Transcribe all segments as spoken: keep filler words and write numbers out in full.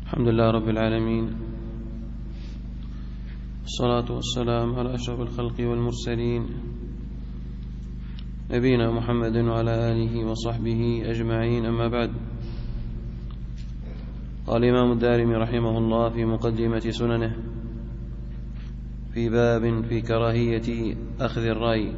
الحمد لله رب العالمين، والصلاة والسلام على أشرف الخلق والمرسلين نبينا محمد وعلى آله وصحبه أجمعين. أما بعد، قال الإمام الدارمي رحمه الله في مقدمة سننه في باب في كراهية أخذ الرأي،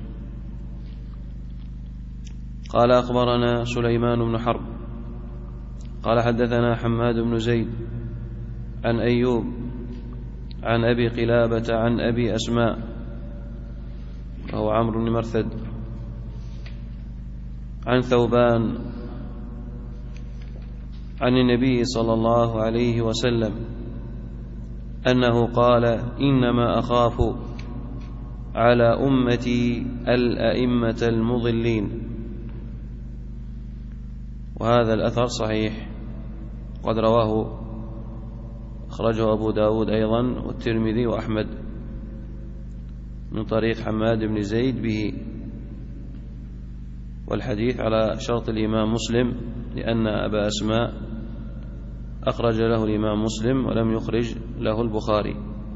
قال: أخبرنا سليمان بن حرب قال: حدثنا حماد بن زيد عن أيوب عن أبي قلابة عن أبي أسماء وهو عمرو بن مرثد عن ثوبان عن النبي صلى الله عليه وسلم أنه قال: إنما أخاف على أمتي الأئمة المضلين. وهذا الأثر صحيح، قد رواه أخرجه أبو داود أيضا والترمذي وأحمد من طريق حماد بن زيد به، والحديث على شرط الإمام مسلم، لأن أبا أسماء أخرج له الإمام مسلم ولم يخرج له البخاري.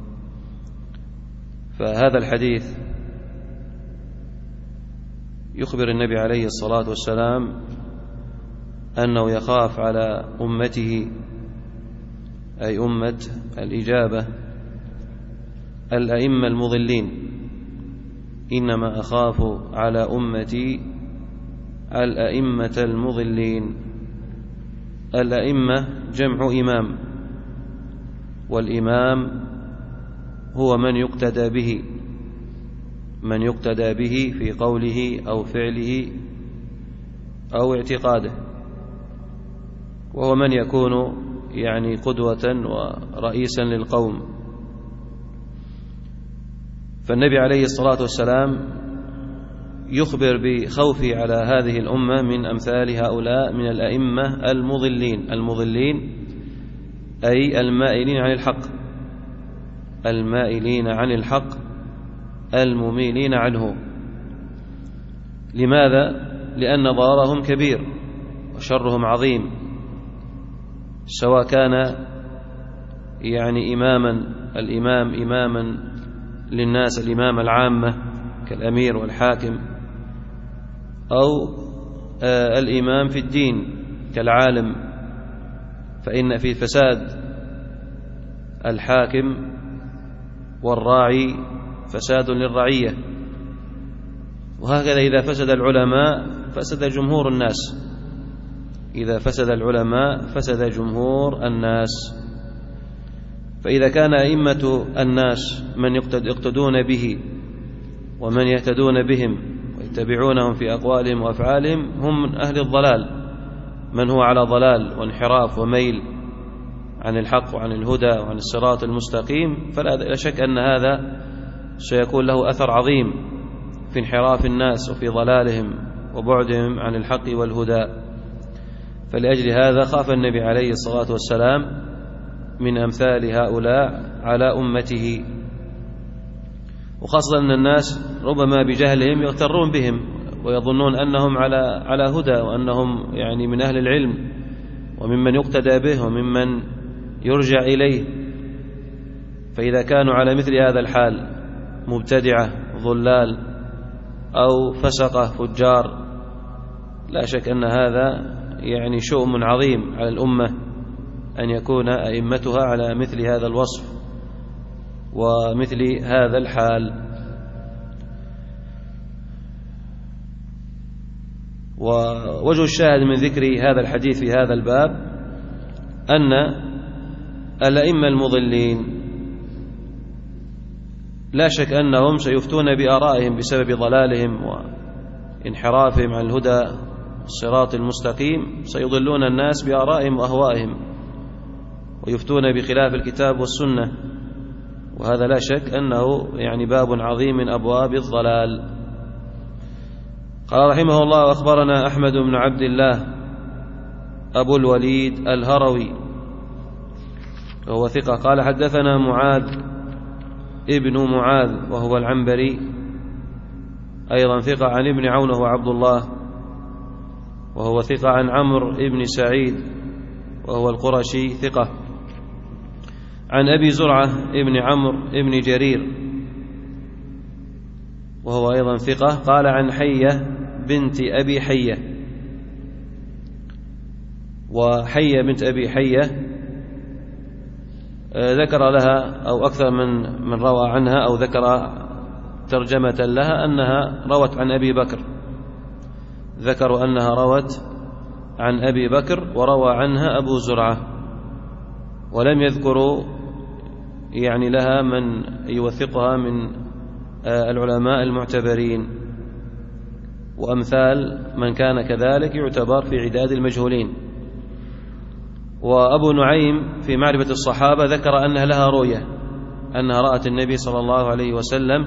فهذا الحديث يخبر النبي عليه الصلاة والسلام أنه يخاف على أمته، أي أمة الإجابة، الأئمة المضلين. إنما أخاف على أمتي الأئمة المضلين. الأئمة جمع إمام، والإمام هو من يقتدى به، من يقتدى به في قوله أو فعله أو اعتقاده، وهو من يكون يعني قدوة ورئيسا للقوم. فالنبي عليه الصلاة والسلام يخبر بخوفه على هذه الأمة من أمثال هؤلاء من الأئمة المضلين. المضلين أي المائلين عن الحق، المائلين عن الحق المميلين عنه. لماذا؟ لأن ضررهم كبير وشرهم عظيم، سواء كان يعني إماما الإمام إماما للناس، الإمام العامة كالأمير والحاكم، أو الإمام في الدين كالعالم، فإن في فساد الحاكم والراعي فساد للرعية. وهكذا إذا فسد العلماء فسد جمهور الناس، إذا فسد العلماء فسد جمهور الناس. فإذا كان أئمة الناس من يقتدون به ومن يهتدون بهم ويتبعونهم في أقوالهم وأفعالهم هم من أهل الضلال، من هو على ضلال وانحراف وميل عن الحق وعن الهدى وعن الصراط المستقيم، فلا شك أن هذا سيكون له أثر عظيم في انحراف الناس وفي ضلالهم وبعدهم عن الحق والهدى. فلأجل هذا خاف النبي عليه الصلاة والسلام من أمثال هؤلاء على أمته، وخاصة أن الناس ربما بجهلهم يغترون بهم ويظنون أنهم على على هدى، وأنهم يعني من أهل العلم وممن يقتدى به وممن يرجع إليه. فإذا كانوا على مثل هذا الحال مبتدعة ضلال أو فسقة فجار، لا شك أن هذا يعني شؤم عظيم على الأمة أن يكون أئمتها على مثل هذا الوصف ومثل هذا الحال. ووجه الشاهد من ذكر هذا الحديث في هذا الباب أن الأئمة المضلين لا شك أنهم سيفتون بآرائهم بسبب ضلالهم وانحرافهم عن الهدى الصراط المستقيم، سيضلون الناس بآرائهم وأهوائهم ويفتون بخلاف الكتاب والسنة، وهذا لا شك أنه يعني باب عظيم من أبواب الضلال. قال رحمه الله: أخبرنا أحمد بن عبد الله أبو الوليد الهروي وهو ثقة، قال: حدثنا معاذ ابن معاذ وهو العنبري أيضا ثقة، عن ابن عون وهو عبد الله وهو ثقة، عن عمرو بن سعيد وهو القرشي ثقة، عن أبي زرعة ابن عمرو ابن جرير وهو أيضا ثقة قال عن حية بنت أبي حية. وحية بنت أبي حية ذكر لها أو أكثر من من روى عنها أو ذكر ترجمة لها أنها روت عن أبي بكر، ذكروا أنها روت عن أبي بكر وروى عنها أبو زرعة، ولم يذكروا يعني لها من يوثقها من العلماء المعتبرين، وأمثال من كان كذلك يعتبر في عداد المجهولين. وأبو نعيم في معرفة الصحابة ذكر أنها لها رؤية، أنها رأت النبي صلى الله عليه وسلم،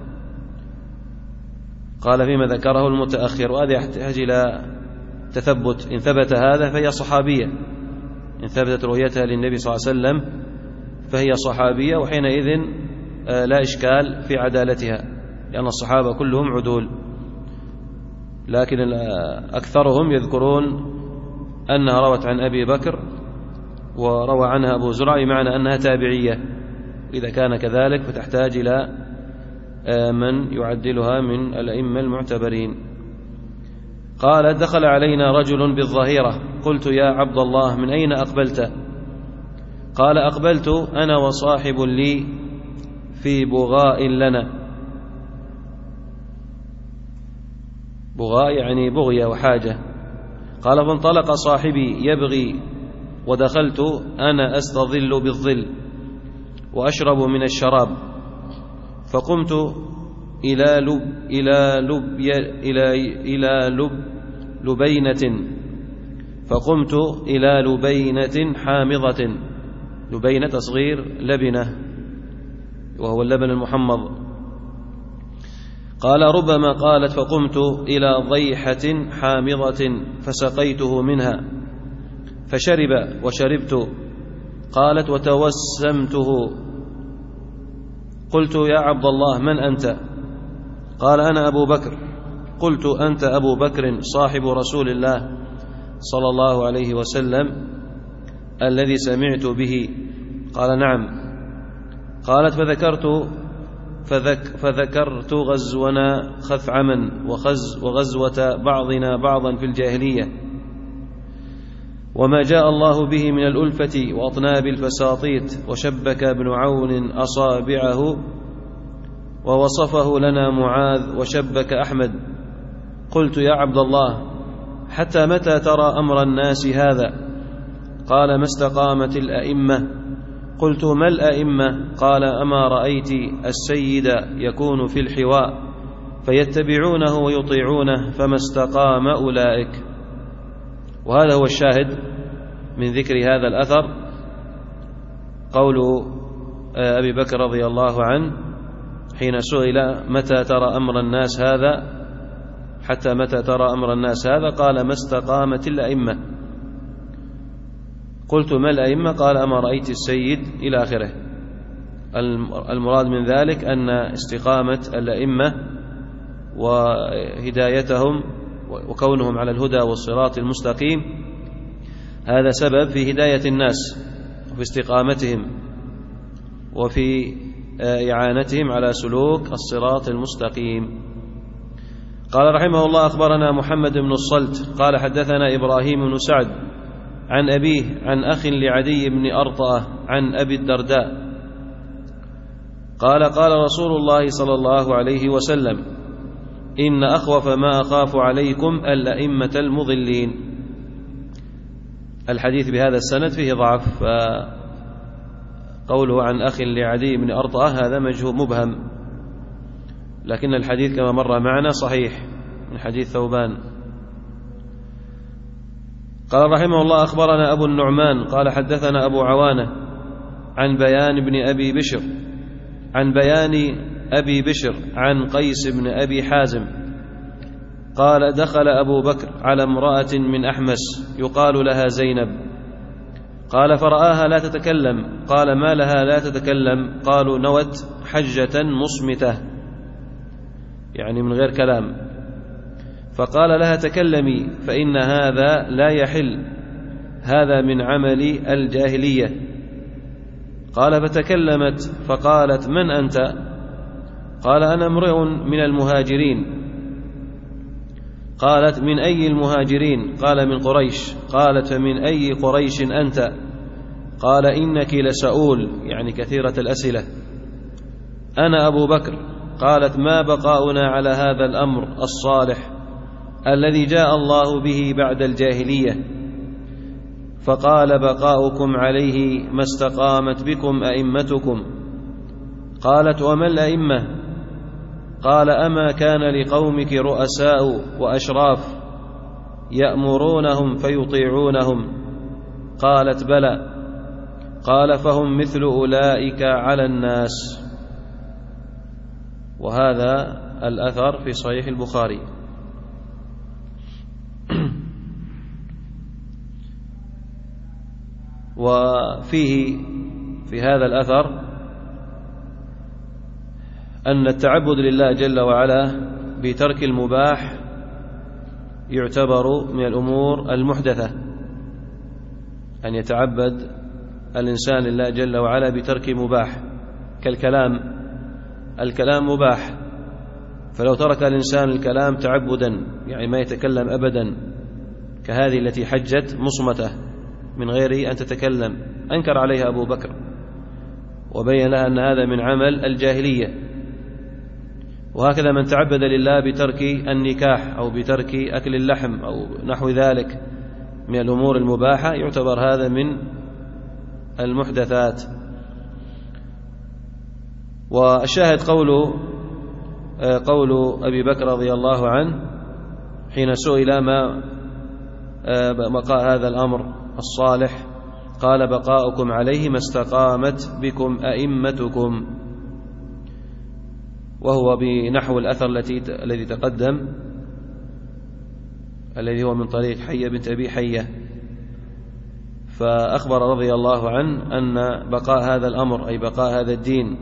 قال فيما ذكره المتأخر، وهذا يحتاج إلى تثبت، إن ثبت هذا فهي صحابية، إن ثبتت رؤيتها للنبي صلى الله عليه وسلم فهي صحابية، وحينئذ لا إشكال في عدالتها، لأن الصحابة كلهم عدول، لكن أكثرهم يذكرون أنها روت عن أبي بكر وروى عنها أبو زرعة، بمعنى أنها تابعية، إذا كان كذلك فتحتاج إلى من يعدلها من الأئمة المعتبرين. قال دخل علينا رجل بالظهيرة، قلت يا عبد الله من أين أقبلت؟ قال أقبلت أنا وصاحب لي في بغاء لنا، بغاء يعني بغية وحاجة. قال فانطلق صاحبي يبغي ودخلت أنا أستظل بالظل وأشرب من الشراب، فقمت إلى لب إلى لب إلى إلى لب لبينة فقمت إلى لبينة حامضة، لبينة تصغير لبنة وهو اللبن المحمض. قال ربما قالت فقمت إلى ضيحة حامضة فسقيته منها فشرب وشربت. قالت وتوسمته، قلت يا عبد الله من أنت؟ قال أنا أبو بكر. قلت أنت أبو بكر صاحب رسول الله صلى الله عليه وسلم الذي سمعت به؟ قال نعم. قالت فذكرت فذك فذكرت غزونا خثعما وخز وغزوة بعضنا بعضا في الجاهلية، وما جاء الله به من الألفة وأطناب الفساطيط، وشبك ابن عون أصابعه ووصفه لنا معاذ وشبك أحمد. قلت يا عبد الله حتى متى ترى أمر الناس هذا؟ قال ما استقامت الأئمة. قلت ما الأئمة؟ قال أما رأيت السيد يكون في الحواء فيتبعونه ويطيعونه فما استقام أولئك. وهذا هو الشاهد من ذكر هذا الأثر، قول أبي بكر رضي الله عنه حين سئل متى ترى أمر الناس هذا، حتى متى ترى أمر الناس هذا؟ قال ما استقامت الأئمة. قلت ما الأئمة؟ قال أما رأيت السيد إلى آخره. المراد من ذلك أن استقامة الأئمة وهدايتهم وكونهم على الهدى والصراط المستقيم هذا سبب في هداية الناس وفي استقامتهم وفي إعانتهم على سلوك الصراط المستقيم. قال رحمه الله أخبرنا محمد بن الصلت قال حدثنا إبراهيم بن سعد عن أبيه عن أخ لعدي بن أرطأة عن أبي الدرداء قال قال رسول الله صلى الله عليه وسلم إن أخوف ما أخاف عليكم الأئمة المضلين. الحديث بهذا السند فيه ضعف، قوله عن أخ لعدي بن أرطأة هذا مجهول مبهم، لكن الحديث كما مر معنا صحيح من حديث ثوبان. قال رحمه الله أخبرنا أبو النعمان قال حدثنا أبو عوانة عن بيان بن أبي بشر عن بيان أبي بشر عن قيس بن أبي حازم قال دخل أبو بكر على امرأة من أحمس يقال لها زينب، قال فرآها لا تتكلم، قال ما لها لا تتكلم؟ قالوا نوت حجة مصمتة، يعني من غير كلام، فقال لها تكلمي فإن هذا لا يحل، هذا من عمل الجاهلية. قال: فتكلمت فقالت: من أنت؟ قال: أنا امرئ من المهاجرين. قالت: من أي المهاجرين؟ قال: من قريش. قالت: فمن أي قريش أنت؟ قال: إنك لسؤول، يعني كثيرة الأسئلة. أنا أبو بكر. قالت: ما بقاؤنا على هذا الأمر الصالح الذي جاء الله به بعد الجاهلية؟ فقال: بقاؤكم عليه ما استقامت بكم أئمتكم. قالت: وما الأئمة؟ قال: أما كان لقومك رؤساء وأشراف يأمرونهم فيطيعونهم؟ قالت: بلى. قال: فهم مثل أولئك على الناس. وهذا الأثر في صحيح البخاري. وفيه في هذا الأثر أن التعبد لله جل وعلا بترك المباح يعتبر من الأمور المحدثة، أن يتعبد الإنسان لله جل وعلا بترك مباح كالكلام. الكلام مباح، فلو ترك الإنسان الكلام تعبدا، يعني ما يتكلم أبدا، كهذه التي حجت مصمتة من غير أن تتكلم، أنكر عليها أبو بكر وبين لها أن هذا من عمل الجاهلية. وهكذا من تعبد لله بترك النكاح أو بترك أكل اللحم أو نحو ذلك من الأمور المباحة يعتبر هذا من المحدثات. والشاهد قوله قول أبي بكر رضي الله عنه حين سئل ما بقاء هذا الأمر الصالح، قال: بقاؤكم عليه ما استقامت بكم أئمتكم، وهو بنحو الأثر الذي تقدم الذي هو من طريق حية بنت أبي حية. فأخبر رضي الله عنه أن بقاء هذا الأمر أي بقاء هذا الدين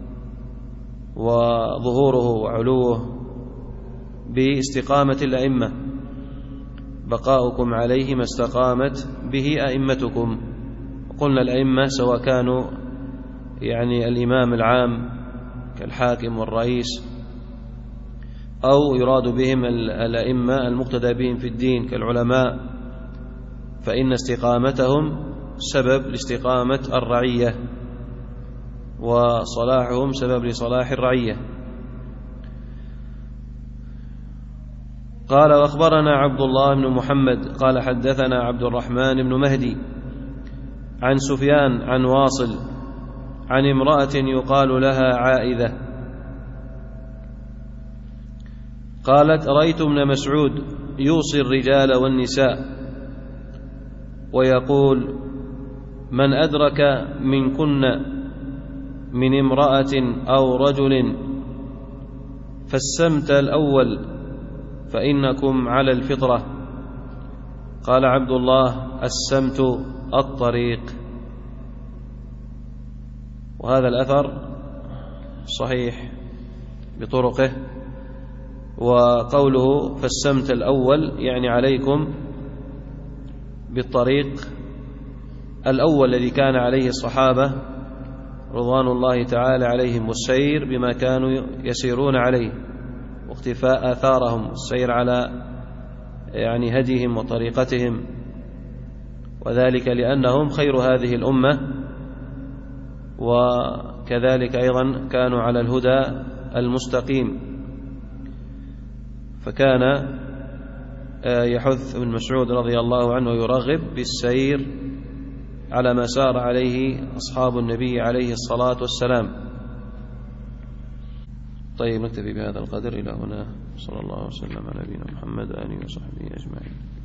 وظهوره وعلوه باستقامة الأئمة، بقاؤكم عليه ما استقامت به أئمتكم. قلنا الأئمة سواء كانوا يعني الإمام العام كالحاكم والرئيس، أو يراد بهم الأئمة المقتدى بهم في الدين كالعلماء، فإن استقامتهم سبب لاستقامة الرعية، وصلاحهم سبب لصلاح الرعية. قال: وأخبرنا عبد الله بن محمد قال: حدثنا عبد الرحمن بن مهدي عن سفيان عن واصل عن امرأة يقال لها عائذة قالت: رأيت ابن مسعود يوصي الرجال والنساء ويقول: من أدرك منكن من امرأة أو رجل فالسمت الأول فإنكم على الفطرة. قال عبد الله: السمت الطريق. وهذا الأثر صحيح بطرقه. وقوله فالسمت الأول يعني عليكم بالطريق الأول الذي كان عليه الصحابة رضوان الله تعالى عليهم، والسير بما كانوا يسيرون عليه واقتفاء آثارهم والسير على يعني هديهم وطريقتهم، وذلك لأنهم خير هذه الأمة، وكذلك أيضا كانوا على الهدى المستقيم. فكان يحث ابن مسعود رضي الله عنه ويرغب بالسير على ما سار عليه أصحاب النبي عليه الصلاة والسلام. طيب، نكتفي بهذا القدر إلى هنا. صلى الله وسلم على نبينا محمد وآله وصحبه أجمعين.